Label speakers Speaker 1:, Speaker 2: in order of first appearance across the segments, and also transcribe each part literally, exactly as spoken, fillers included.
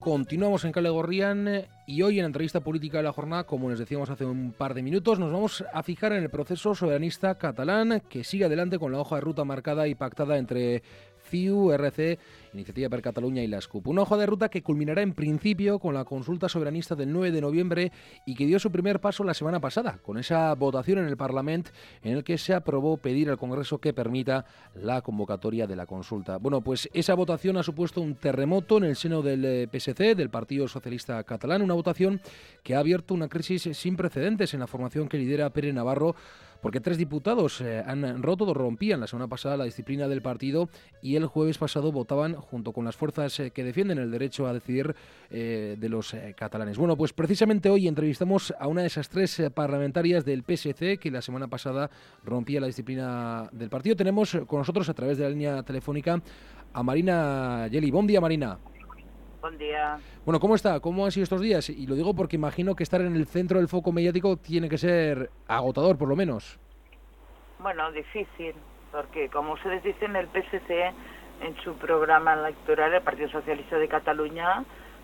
Speaker 1: Continuamos en Kale Gorrian y hoy en la entrevista política de la jornada, como les decíamos hace un par de minutos, nos vamos a fijar en el proceso soberanista catalán que sigue adelante con la hoja de ruta marcada y pactada entre C I U, R C, Iniciativa per Catalunya y la SCUP. Una hoja de ruta que culminará en principio con la consulta soberanista del nueve de noviembre y que dio su primer paso la semana pasada, con esa votación en el Parlament en el que se aprobó pedir al Congreso que permita la convocatoria de la consulta. Bueno, pues esa votación ha supuesto un terremoto en el seno del P S C, del Partido Socialista Catalán, una votación que ha abierto una crisis sin precedentes en la formación que lidera Pere Navarro, porque tres diputados eh, han roto o rompían la semana pasada la disciplina del partido y el jueves pasado votaban junto con las fuerzas eh, que defienden el derecho a decidir eh, de los eh, catalanes. Bueno, pues precisamente hoy entrevistamos a una de esas tres eh, parlamentarias del P S C que la semana pasada rompía la disciplina del partido. Tenemos con nosotros a través de la línea telefónica a Marina Geli. Buen día, Marina.
Speaker 2: Buen día.
Speaker 1: Bueno, ¿cómo está? ¿Cómo han sido estos días? Y lo digo porque imagino que estar en el centro del foco mediático tiene que ser agotador, por lo menos.
Speaker 2: Bueno, difícil, porque como ustedes dicen, el P S C en su programa electoral, el Partido Socialista de Cataluña,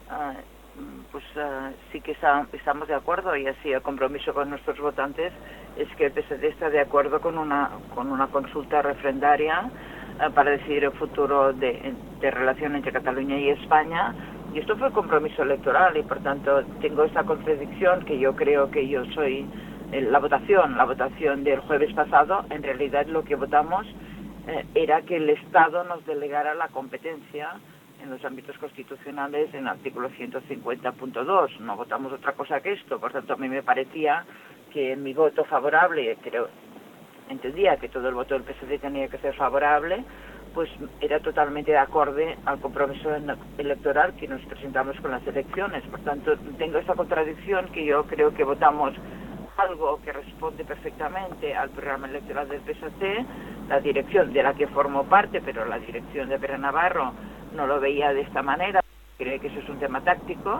Speaker 2: uh, pues uh, sí que está, estamos de acuerdo, y así el compromiso con nuestros votantes es que el P S C está de acuerdo con una, con una consulta refrendaria uh, para decidir el futuro de, de relación entre Cataluña y España. Y esto fue compromiso electoral y por tanto tengo esta contradicción que yo creo que yo soy eh, la votación, la votación del jueves pasado, en realidad lo que votamos eh, era que el Estado nos delegara la competencia en los ámbitos constitucionales en el artículo ciento cincuenta punto dos. No votamos otra cosa que esto, por tanto a mí me parecía que mi voto favorable, creo, entendía que todo el voto del P S D tenía que ser favorable, pues era totalmente de acorde al compromiso electoral que nos presentamos con las elecciones. Por tanto, tengo esa contradicción que yo creo que votamos algo que responde perfectamente al programa electoral del P S C, la dirección de la que formo parte, pero la dirección de Pere Navarro no lo veía de esta manera, cree que eso es un tema táctico,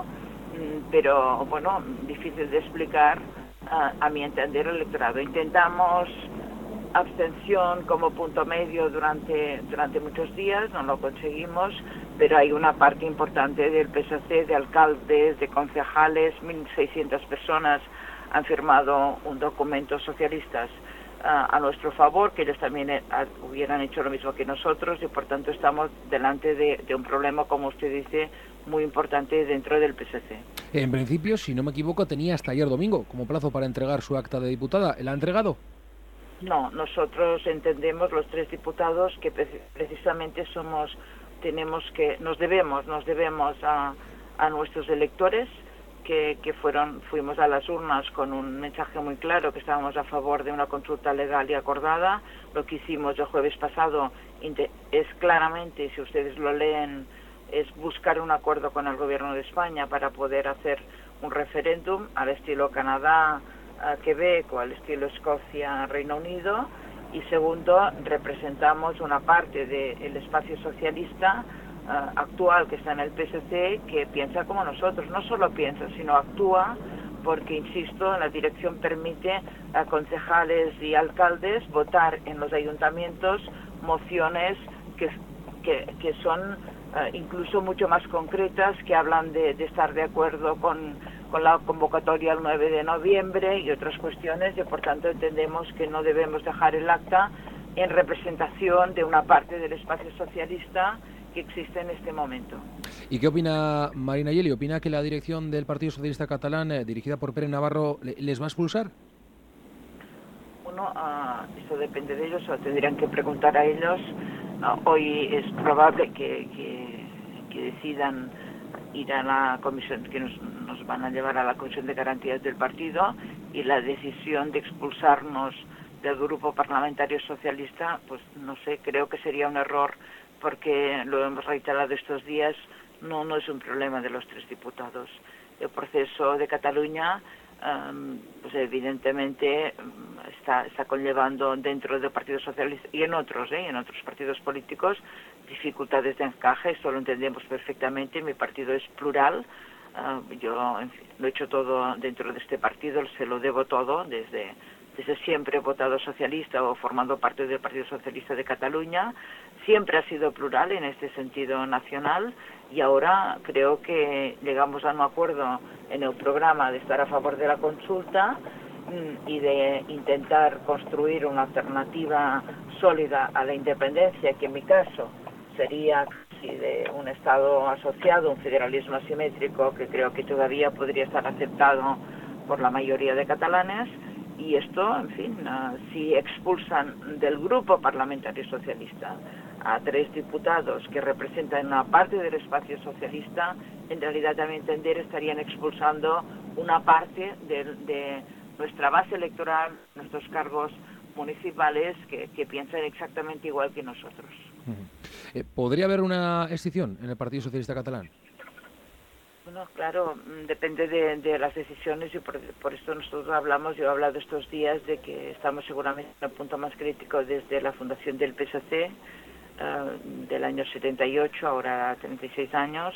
Speaker 2: pero bueno, difícil de explicar a, a mi entender el electorado. Intentamos abstención como punto medio durante durante muchos días, no lo conseguimos, pero hay una parte importante del P S C, de alcaldes, de concejales, mil seiscientas personas han firmado un documento socialistas uh, a nuestro favor, que ellos también eh, hubieran hecho lo mismo que nosotros, y por tanto estamos delante de, de un problema, como usted dice, muy importante dentro del P S C.
Speaker 1: En principio, si no me equivoco, tenía hasta ayer domingo como plazo para entregar su acta de diputada. ¿La ha entregado?
Speaker 2: No, nosotros entendemos, los tres diputados, que precisamente somos, tenemos que, nos debemos, nos debemos a, a nuestros electores, que, que fueron, fuimos a las urnas con un mensaje muy claro, que estábamos a favor de una consulta legal y acordada. Lo que hicimos el jueves pasado es claramente, si ustedes lo leen, es buscar un acuerdo con el gobierno de España para poder hacer un referéndum al estilo Canadá, a Quebec o al estilo Escocia, Reino Unido. Y segundo, representamos una parte del espacio socialista uh, actual que está en el P S C, que piensa como nosotros, no solo piensa, sino actúa, porque, insisto, la dirección permite a concejales y alcaldes votar en los ayuntamientos mociones que, que, que son uh, incluso mucho más concretas, que hablan de, de estar de acuerdo con con la convocatoria el nueve de noviembre y otras cuestiones, y por tanto entendemos que no debemos dejar el acta en representación de una parte del espacio socialista que existe en este momento.
Speaker 1: ¿Y qué opina Marina Geli? ¿Opina que la dirección del Partido Socialista Catalán, eh, dirigida por Pere Navarro, les va a expulsar?
Speaker 2: Bueno, uh, eso depende de ellos, o tendrían que preguntar a ellos. Uh, hoy es probable que, que, que decidan ir a la comisión, que nos, nos van a llevar a la Comisión de Garantías del partido, y la decisión de expulsarnos del grupo parlamentario socialista, pues no sé, creo que sería un error, porque lo hemos reiterado estos días, no, no es un problema de los tres diputados. El proceso de Cataluña, um, pues evidentemente está, está conllevando dentro del Partido Socialista y en otros, ¿eh? en otros partidos políticos, dificultades de encaje. Esto lo entendemos perfectamente. Mi partido es plural, uh, yo en fin, lo he hecho todo dentro de este partido, se lo debo todo, desde, desde siempre he votado socialista o formando parte del Partido Socialista de Cataluña. siempre ha sido plural en este sentido nacional, y ahora creo que llegamos a un acuerdo en el programa de estar a favor de la consulta y de intentar construir una alternativa sólida a la independencia, que en mi caso sería casi de un Estado asociado, un federalismo asimétrico, que creo que todavía podría estar aceptado por la mayoría de catalanes. Y esto, en fin, uh, si expulsan del grupo parlamentario socialista a tres diputados que representan una parte del espacio socialista, en realidad, a mi entender, estarían expulsando una parte de, de nuestra base electoral, nuestros cargos municipales, que, que piensan exactamente igual que nosotros.
Speaker 1: Uh-huh. ¿Podría haber una escisión en el Partido Socialista Catalán?
Speaker 2: Bueno, claro, depende de, de las decisiones, y por, por esto nosotros hablamos, yo he hablado estos días de que estamos seguramente en el punto más crítico desde la fundación del P S C, uh, del año setenta y ocho, ahora treinta y seis años,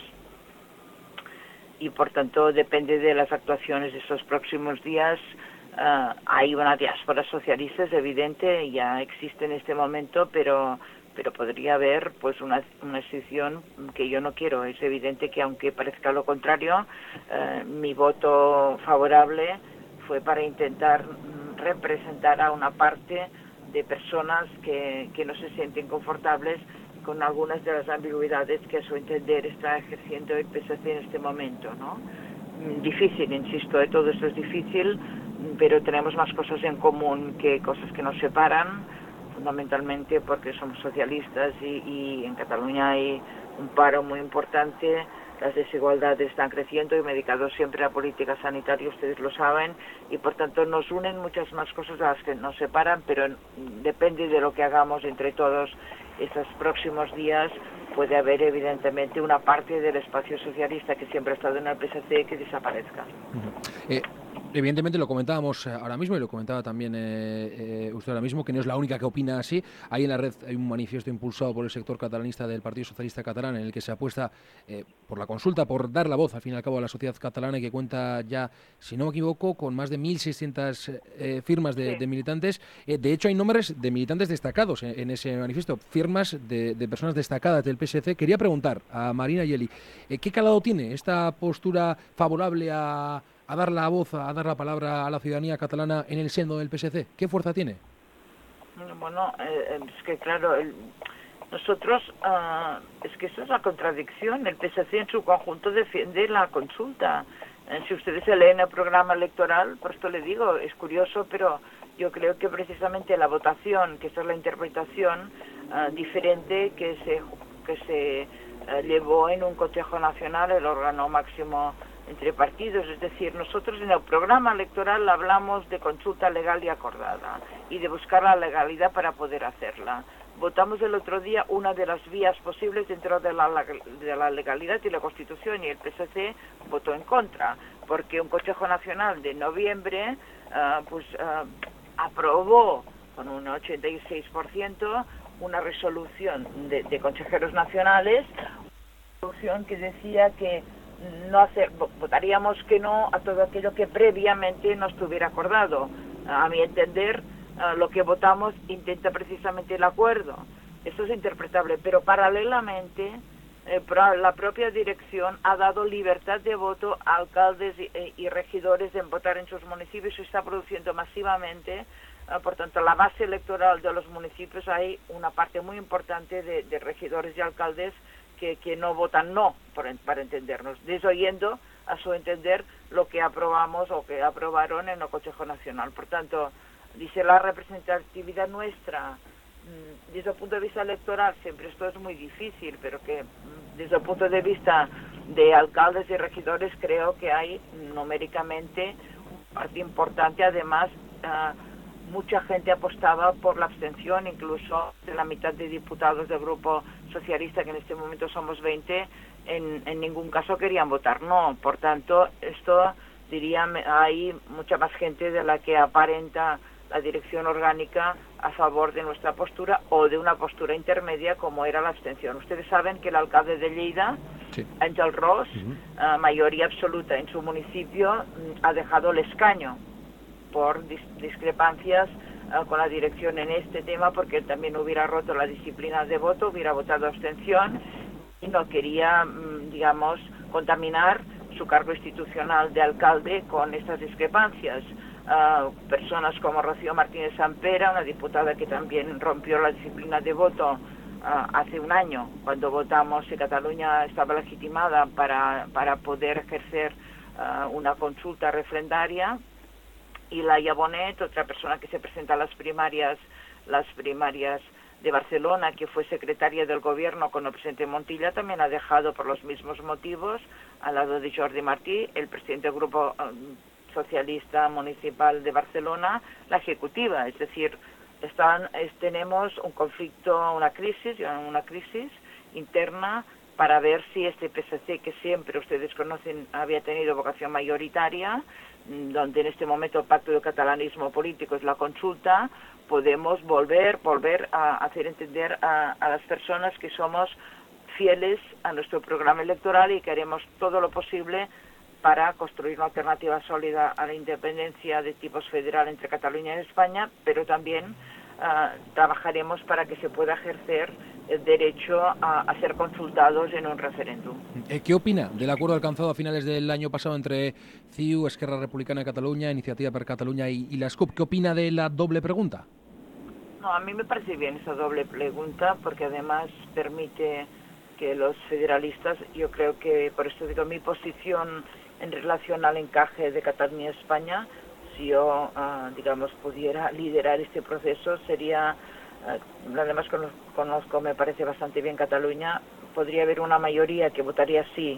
Speaker 2: y por tanto depende de las actuaciones de estos próximos días. Uh, hay una diáspora socialista, es evidente, ya existe en este momento, pero... pero podría haber pues una, una escisión que yo no quiero. Es evidente que, aunque parezca lo contrario, eh, mi voto favorable fue para intentar representar a una parte de personas que, que no se sienten confortables con algunas de las ambigüedades que, a su entender, está ejerciendo el P S C en este momento, ¿no? Difícil, insisto, ¿eh? Todo esto es difícil, pero tenemos más cosas en común que cosas que nos separan, fundamentalmente porque somos socialistas y, y en Cataluña hay un paro muy importante, las desigualdades están creciendo, y me he dedicado siempre a política sanitaria, ustedes lo saben, y por tanto nos unen muchas más cosas a las que nos separan, pero depende de lo que hagamos entre todos estos próximos días. Puede haber evidentemente una parte del espacio socialista que siempre ha estado en el P S C que desaparezca.
Speaker 1: Uh-huh. eh, evidentemente lo comentábamos ahora mismo, y lo comentaba también eh, eh, usted ahora mismo, que no es la única que opina así. Ahí en la red hay un manifiesto impulsado por el sector catalanista del Partido Socialista Catalán, en el que se apuesta eh, por la consulta, por dar la voz al fin y al cabo a la sociedad catalana, y que cuenta ya, si no me equivoco, con más de mil seiscientas eh, firmas de, sí. de militantes. Eh, de hecho, hay nombres de militantes destacados en, en ese manifiesto, firmas de, de personas destacadas del P S C. Quería preguntar a Marina Geli, eh, ¿qué calado tiene esta postura favorable a, a dar la voz, a dar la palabra a la ciudadanía catalana en el seno del P S C? ¿Qué fuerza tiene?
Speaker 2: Bueno, eh, es que claro, el, nosotros, uh, es que eso es la contradicción. El P S C en su conjunto defiende la consulta. Eh, si ustedes se leen el programa electoral, por esto le digo, es curioso, pero yo creo que precisamente la votación, que esa es la interpretación uh, diferente que se que se uh, llevó en un Consejo Nacional, el órgano máximo entre partidos. Es decir, nosotros en el programa electoral hablamos de consulta legal y acordada y de buscar la legalidad para poder hacerla. Votamos el otro día una de las vías posibles dentro de la, de la legalidad y la Constitución, y el P S C votó en contra, porque un Consejo Nacional de noviembre uh, pues uh, aprobó con un ochenta y seis por ciento una resolución de, de consejeros nacionales, una resolución que decía que no hacer, votaríamos que no a todo aquello que previamente no estuviera acordado. A mi entender, uh, lo que votamos intenta precisamente el acuerdo. Eso es interpretable, pero paralelamente eh, la propia dirección ha dado libertad de voto a alcaldes y, y regidores en votar en sus municipios. Se está produciendo masivamente. Por tanto, la base electoral de los municipios, hay una parte muy importante de, de regidores y alcaldes que, que no votan no, por, para entendernos, desoyendo a su entender lo que aprobamos o que aprobaron en el Consejo Nacional. Por tanto, dice la representatividad nuestra, desde el punto de vista electoral, siempre esto es muy difícil, pero que desde el punto de vista de alcaldes y regidores creo que hay numéricamente una parte importante. Además, uh, mucha gente apostaba por la abstención, incluso de la mitad de diputados del Grupo Socialista, que en este momento somos veinte, en, en ningún caso querían votar no. Por tanto, esto, diría, hay mucha más gente de la que aparenta la dirección orgánica a favor de nuestra postura o de una postura intermedia como era la abstención. Ustedes saben que el alcalde de Lleida, sí. Ángel Ros, uh-huh. uh, mayoría absoluta en su municipio, ha dejado el escaño por dis discrepancias uh, con la dirección en este tema, porque él también hubiera roto la disciplina de voto, hubiera votado abstención y no quería, digamos, contaminar su cargo institucional de alcalde con estas discrepancias. Uh, personas como Rocío Martínez Sampera, una diputada que también rompió la disciplina de voto uh, hace un año, cuando votamos si Cataluña estaba legitimada para, para poder ejercer uh, una consulta referendaria, y Laia Bonet, otra persona que se presenta a las primarias, las primarias de Barcelona, que fue secretaria del gobierno con el presidente Montilla, también ha dejado por los mismos motivos, al lado de Jordi Martí, el presidente del grupo um, socialista municipal de Barcelona, la ejecutiva. Es decir, están, es, tenemos un conflicto, una crisis, una crisis interna para ver si este P S C, que siempre ustedes conocen, había tenido vocación mayoritaria, donde en este momento el pacto de catalanismo político es la consulta, podemos volver, volver a hacer entender a, a las personas que somos fieles a nuestro programa electoral y que haremos todo lo posible para construir una alternativa sólida a la independencia de tipos federal entre Cataluña y España, pero también uh, trabajaremos para que se pueda ejercer el derecho a, a ser consultados en un referéndum.
Speaker 1: ¿Qué opina del acuerdo alcanzado a finales del año pasado entre C I U, Esquerra Republicana de Cataluña, Iniciativa per Cataluña y, y la S C U P? ¿Qué opina de la doble pregunta?
Speaker 2: No, a mí me parece bien esa doble pregunta, porque además permite que los federalistas, yo creo que, por eso digo, mi posición en relación al encaje de Cataluña y España, si yo, uh, digamos, pudiera liderar este proceso, sería, uh, además conozco, conozco, me parece bastante bien Cataluña, podría haber una mayoría que votaría sí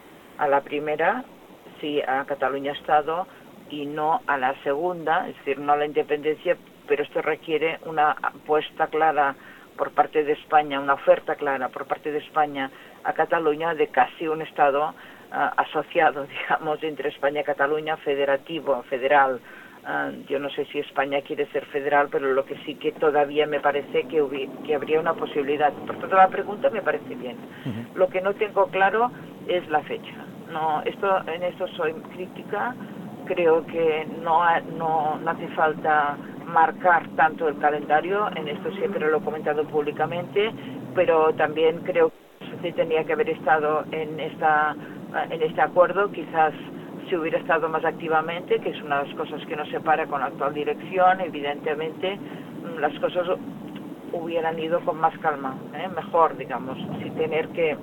Speaker 2: a la primera, sí a Cataluña Estado, y no a la segunda, es decir, no a la independencia, pero esto requiere una apuesta clara por parte de España, una oferta clara por parte de España a Cataluña de casi un Estado Uh, asociado, digamos, entre España y Cataluña, federativo, federal. Uh, yo no sé si España quiere ser federal, pero lo que sí que todavía me parece que, hubi que habría una posibilidad. Por tanto, la pregunta me parece bien. Uh-huh. Lo que no tengo claro es la fecha. No, esto, en esto soy crítica. Creo que no, no, no hace falta marcar tanto el calendario. En esto siempre lo he comentado públicamente, pero también creo que se tenía que haber estado en esta en este acuerdo, quizás si hubiera estado más activamente, que es una de las cosas que nos separa con la actual dirección. Evidentemente las cosas hubieran ido con más calma, ¿eh? Mejor, digamos, sin tener que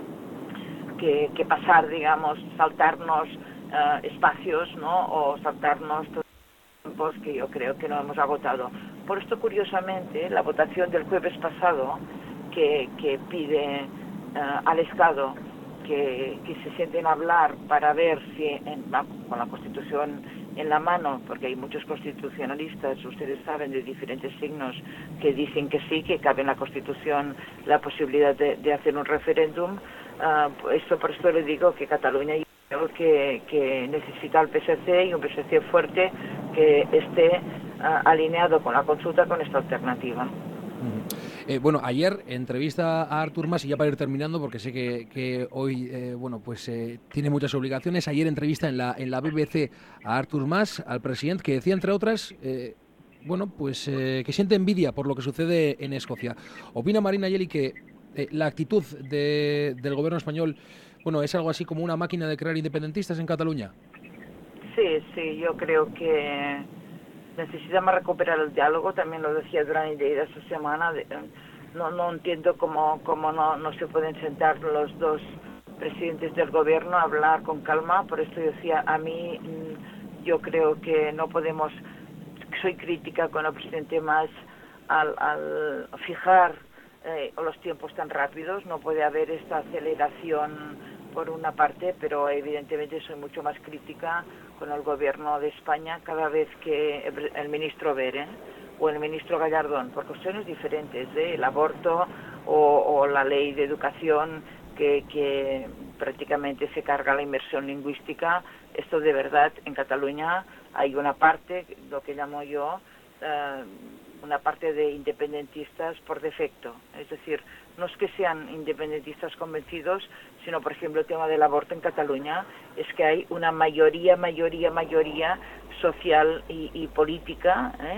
Speaker 2: que, que pasar, digamos, saltarnos uh, espacios, ¿no? O saltarnos todos los tiempos que yo creo que no hemos agotado. Por esto, curiosamente, la votación del jueves pasado que, que pide uh, al Estado Que, que se sienten a hablar para ver si en, con la Constitución en la mano, porque hay muchos constitucionalistas, ustedes saben, de diferentes signos, que dicen que sí, que cabe en la Constitución la posibilidad de, de hacer un referéndum. Uh, esto por esto le digo que Cataluña creo que, que necesita al P S C y un P S C fuerte que esté uh, alineado con la consulta, con esta alternativa.
Speaker 1: Eh, bueno, ayer entrevista a Artur Mas, y ya para ir terminando, porque sé que, que hoy eh, bueno, pues eh, tiene muchas obligaciones. Ayer entrevista en la en la B B C a Artur Mas, al presidente, que decía, entre otras, eh, bueno, pues eh, que siente envidia por lo que sucede en Escocia. Opina Marina Geli que eh, la actitud de, del gobierno español, bueno, es algo así como una máquina de crear independentistas en Cataluña.
Speaker 2: Sí, sí, yo creo que necesitamos recuperar el diálogo, también lo decía durante esta semana. No, no entiendo cómo, cómo no, no se pueden sentar los dos presidentes del gobierno a hablar con calma. Por esto yo decía, a mí yo creo que no podemos, soy crítica con el presidente Mas al, al fijar eh, los tiempos tan rápidos. No puede haber esta aceleración por una parte, pero evidentemente soy mucho más crítica con el gobierno de España cada vez que el, el ministro Bere o el ministro Gallardón, por cuestiones diferentes, ¿eh? El aborto o, o la ley de educación que, que prácticamente se carga la inmersión lingüística. Esto de verdad, en Cataluña hay una parte, lo que llamo yo, eh, una parte de independentistas por defecto. Es decir, no es que sean independentistas convencidos, sino, por ejemplo, el tema del aborto en Cataluña, es que hay una mayoría, mayoría, mayoría social y, y política, ¿eh?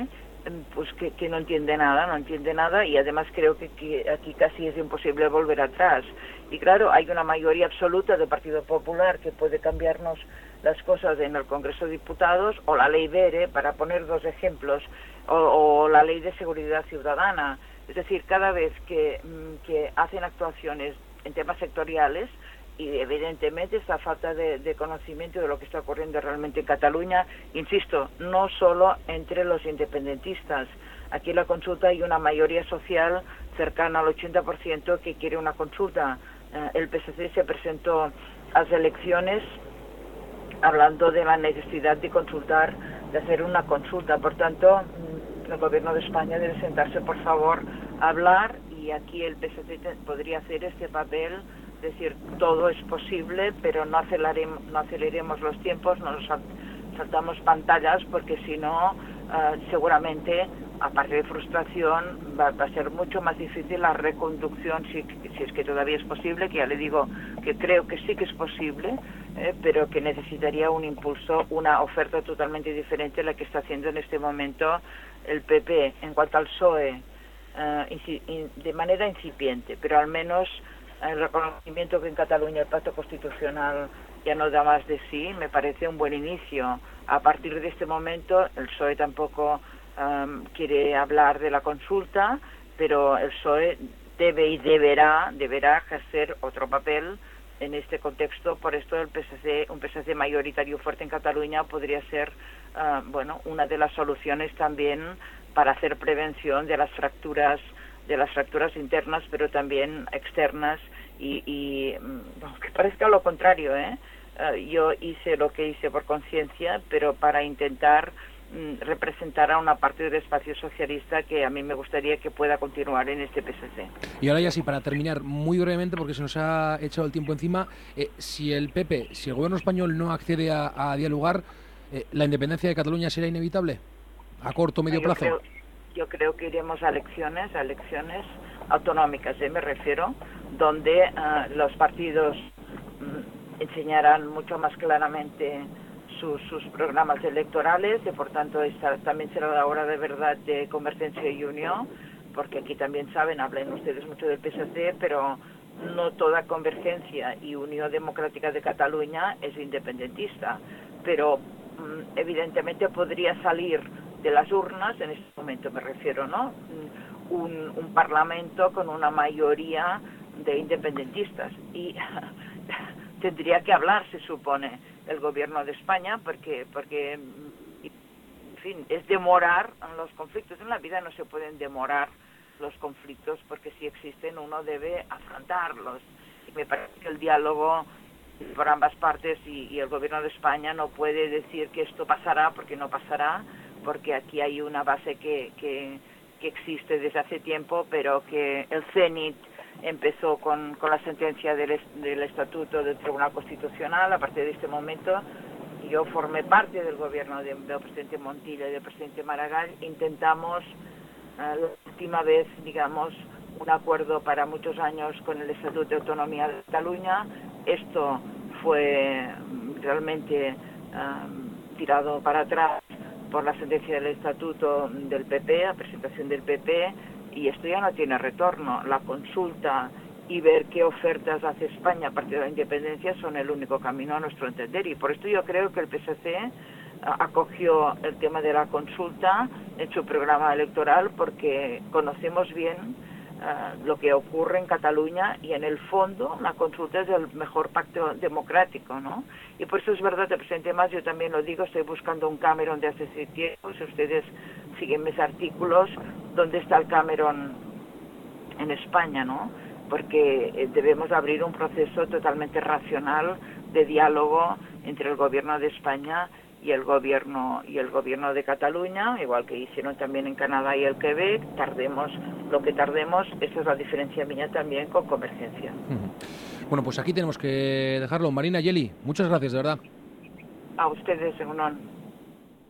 Speaker 2: pues que, que no entiende nada, no entiende nada y además creo que, que aquí casi es imposible volver atrás. Y claro, hay una mayoría absoluta del Partido Popular que puede cambiarnos las cosas en el Congreso de Diputados, o la ley BERE, para poner dos ejemplos, o, o la ley de seguridad ciudadana. Es decir, cada vez que, que hacen actuaciones en temas sectoriales, y evidentemente esta falta de, de conocimiento de lo que está ocurriendo realmente en Cataluña, insisto, no solo entre los independentistas. Aquí en la consulta hay una mayoría social cercana al ochenta por ciento que quiere una consulta. Eh, el P S C se presentó a las elecciones hablando de la necesidad de consultar, de hacer una consulta. Por tanto, el Gobierno de España debe sentarse, por favor, a hablar, y aquí el P S C podría hacer este papel. Es decir, todo es posible, pero no aceleremos, no aceleremos los tiempos, no nos saltamos pantallas, porque si no, uh, seguramente, aparte de frustración, va, va a ser mucho más difícil la reconducción, si, si es que todavía es posible, que ya le digo que creo que sí que es posible, eh, pero que necesitaría un impulso, una oferta totalmente diferente a la que está haciendo en este momento el P P. En cuanto al P S O E, uh, de manera incipiente, pero al menos el reconocimiento que en Cataluña el pacto constitucional ya no da más de sí, me parece un buen inicio. A partir de este momento, el P S O E tampoco um, quiere hablar de la consulta, pero el P S O E debe y deberá, deberá ejercer otro papel en este contexto. Por esto el P S C, un P S C mayoritario fuerte en Cataluña podría ser uh, bueno, una de las soluciones también para hacer prevención de las fracturas de las fracturas internas, pero también externas, y, y aunque parezca lo contrario, ¿eh? Uh, yo hice lo que hice por conciencia, pero para intentar mm, representar a una parte del espacio socialista que a mí me gustaría que pueda continuar en este P S C.
Speaker 1: Y ahora ya sí, para terminar, muy brevemente, porque se nos ha echado el tiempo encima, eh, si el P P, si el gobierno español no accede a, a dialogar, eh, ¿la independencia de Cataluña será inevitable? ¿A corto o medio
Speaker 2: yo
Speaker 1: plazo?
Speaker 2: Creo, yo creo que iremos a elecciones, a elecciones autonómicas, ¿eh? me refiero, donde uh, los partidos mm, enseñarán mucho más claramente sus, sus programas electorales, y por tanto esta también será la hora de verdad de Convergencia y Unión, porque aquí también saben, hablan ustedes mucho del P S C, pero no toda Convergencia y Unión Democrática de Cataluña es independentista, pero mm, evidentemente podría salir de las urnas, en este momento me refiero, ¿no? Un, un parlamento con una mayoría de independentistas, y tendría que hablar, se supone, el gobierno de España, porque, porque, en fin, es demorar los conflictos. En la vida no se pueden demorar los conflictos, porque si existen uno debe afrontarlos. Y me parece que el diálogo por ambas partes y, y el gobierno de España no puede decir que esto pasará, porque no pasará, porque aquí hay una base que, que, que existe desde hace tiempo, pero que el CENIT empezó con, con la sentencia del, del Estatuto del Tribunal Constitucional. A partir de este momento, yo formé parte del gobierno de, del presidente Montilla y del presidente Maragall. Intentamos, uh, la última vez, digamos, un acuerdo para muchos años con el Estatuto de Autonomía de Cataluña. Esto fue realmente uh, tirado para atrás por la sentencia del Estatuto del P P, la presentación del P P, y esto ya no tiene retorno. La consulta y ver qué ofertas hace España a partir de la independencia son el único camino a nuestro entender, y por esto yo creo que el P S C acogió el tema de la consulta en su programa electoral, porque conocemos bien uh, lo que ocurre en Cataluña, y en el fondo la consulta es el mejor pacto democrático, ¿no? Y por eso es verdad, el presidente Mas, yo también lo digo, estoy buscando un Cameron de hace tiempo. Si ustedes siguen mis artículos, ¿dónde está el Cameron en España, no? Porque debemos abrir un proceso totalmente racional de diálogo entre el gobierno de España y el gobierno y el gobierno de Cataluña, igual que hicieron también en Canadá y el Quebec. Tardemos lo que tardemos, esa es la diferencia mía también con Convergencia.
Speaker 1: Bueno, pues aquí tenemos que dejarlo. Marina, Yeli, muchas gracias, de verdad.
Speaker 2: A ustedes, Egunon.